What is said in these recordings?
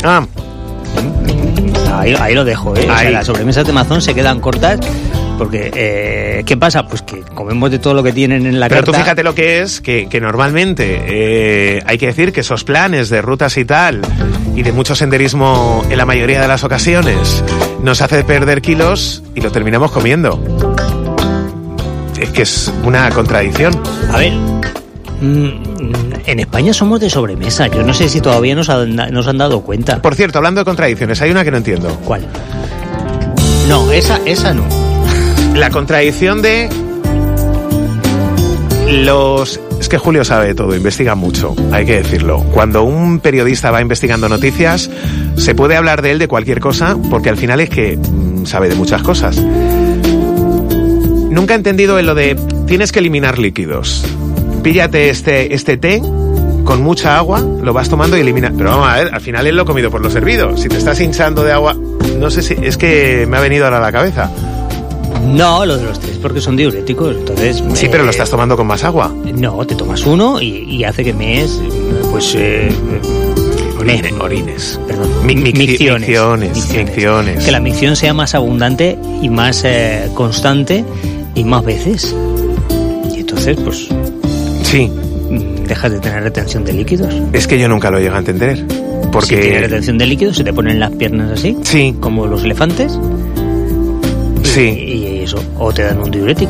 Ahí lo dejo, ¿eh? O sea, las sobremesas de Amazon se quedan cortas porque, ¿qué pasa? Pues que comemos de todo lo que tienen en la carta. Pero tú fíjate lo que es, que normalmente hay que decir que esos planes de rutas y tal, y de mucho senderismo en la mayoría de las ocasiones, nos hace perder kilos y lo terminamos comiendo. Es que es una contradicción. A ver, en España somos de sobremesa. Yo no sé si todavía nos han dado cuenta. Por cierto, hablando de contradicciones, hay una que no entiendo. ¿Cuál? No, esa no. La contradicción de los... Es que Julio sabe de todo, investiga mucho, hay que decirlo. Cuando un periodista va investigando noticias, se puede hablar de él de cualquier cosa, porque al final es que sabe de muchas cosas. Nunca he entendido en lo de tienes que eliminar líquidos. Píllate este té con mucha agua, lo vas tomando y elimina. Pero vamos a ver, al final él lo ha comido por lo servido. Si te estás hinchando de agua, no sé si es que me ha venido ahora a la cabeza. No, lo de los tés porque son diuréticos, entonces... Sí, pero lo estás tomando con más agua. No, te tomas uno y hace que orines. Perdón, micciones. Que la micción sea más abundante y más constante y más veces. Y entonces, pues... Sí. Dejas de tener retención de líquidos. Es que yo nunca lo llego a entender. Porque... Si tienes retención de líquidos, se te ponen las piernas así. Sí. Como los elefantes. Sí. Y eso, o te dan un diurético.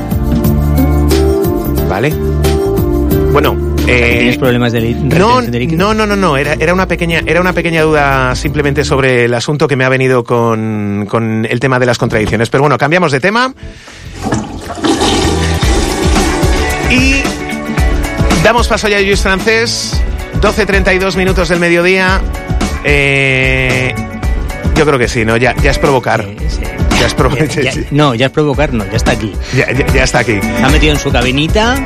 Vale. Bueno, ¿tienes problemas de retención de líquidos? No. Era una pequeña duda simplemente sobre el asunto que me ha venido con el tema de las contradicciones. Pero bueno, cambiamos de tema. Y damos paso ya a Lluís Francés. 12:32 minutos del mediodía. Yo creo que sí, ¿no? Ya es provocar. Sí. Ya es provocar, no, ya está aquí. Ya está aquí. Se ha metido en su cabinita,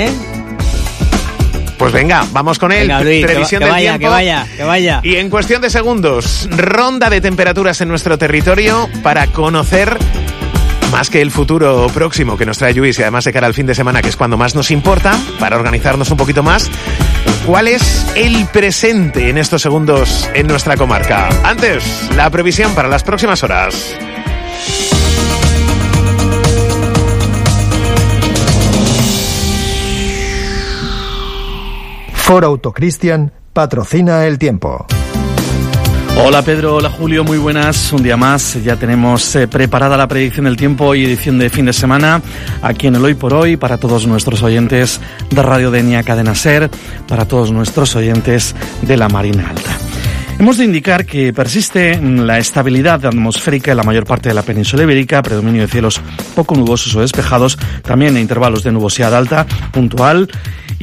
Pues venga, vamos con él. Venga, Luis, previsión del tiempo. Que vaya. Y en cuestión de segundos, ronda de temperaturas en nuestro territorio para conocer más que el futuro próximo que nos trae Lluís, y además de cara al fin de semana, que es cuando más nos importa, para organizarnos un poquito más, ¿cuál es el presente en estos segundos en nuestra comarca? Antes, la previsión para las próximas horas. Ford Autocristian patrocina el tiempo. Hola Pedro, hola Julio, muy buenas. Un día más, ya tenemos preparada la predicción del tiempo y edición de fin de semana aquí en el Hoy por Hoy para todos nuestros oyentes de Radio Denia Cadena Ser, para todos nuestros oyentes de la Marina Alta. Hemos de indicar que persiste la estabilidad atmosférica en la mayor parte de la península ibérica, predominio de cielos poco nubosos o despejados, también en intervalos de nubosidad alta, puntual,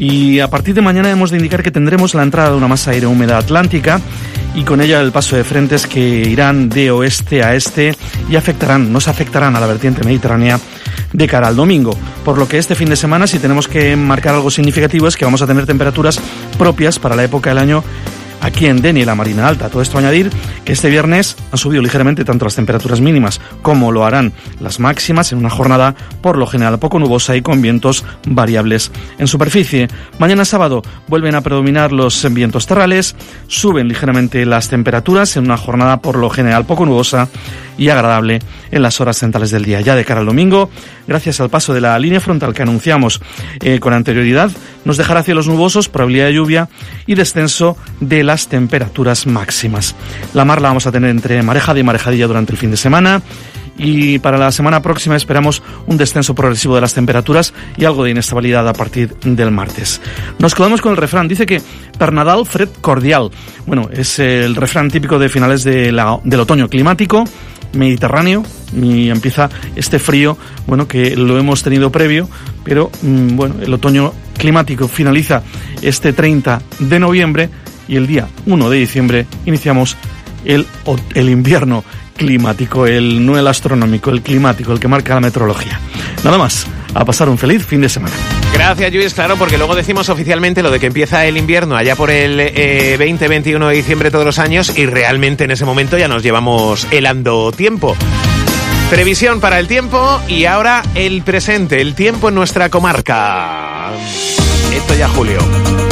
y a partir de mañana hemos de indicar que tendremos la entrada de una masa aérea húmeda atlántica y con ella el paso de frentes que irán de oeste a este y nos afectarán a la vertiente mediterránea de cara al domingo, por lo que este fin de semana, si tenemos que marcar algo significativo, es que vamos a tener temperaturas propias para la época del año aquí en Denia y la Marina Alta. Todo esto añadir que este viernes han subido ligeramente tanto las temperaturas mínimas como lo harán las máximas en una jornada por lo general poco nubosa y con vientos variables en superficie. Mañana sábado vuelven a predominar los vientos terrales, suben ligeramente las temperaturas en una jornada por lo general poco nubosa y agradable en las horas centrales del día. Ya de cara al domingo, gracias al paso de la línea frontal que anunciamos con anterioridad, nos dejará cielos nubosos, probabilidad de lluvia y descenso de las temperaturas máximas. La mar la vamos a tener entre marejada y marejadilla durante el fin de semana, y para la semana próxima esperamos un descenso progresivo de las temperaturas y algo de inestabilidad a partir del martes. Nos quedamos con el refrán, dice que per Nadal fred cordial. Bueno, es el refrán típico de finales del otoño climático mediterráneo, y empieza este frío, bueno, que lo hemos tenido previo, pero bueno, el otoño climático finaliza este 30 de noviembre y el día 1 de diciembre iniciamos el invierno climático, no el astronómico, el climático, el que marca la meteorología. Nada más, a pasar un feliz fin de semana. Gracias, Lluís. Claro, porque luego decimos oficialmente lo de que empieza el invierno allá por el 20-21 de diciembre todos los años, y realmente en ese momento ya nos llevamos helando tiempo. Previsión para el tiempo y ahora el presente, el tiempo en nuestra comarca. Esto ya, Julio.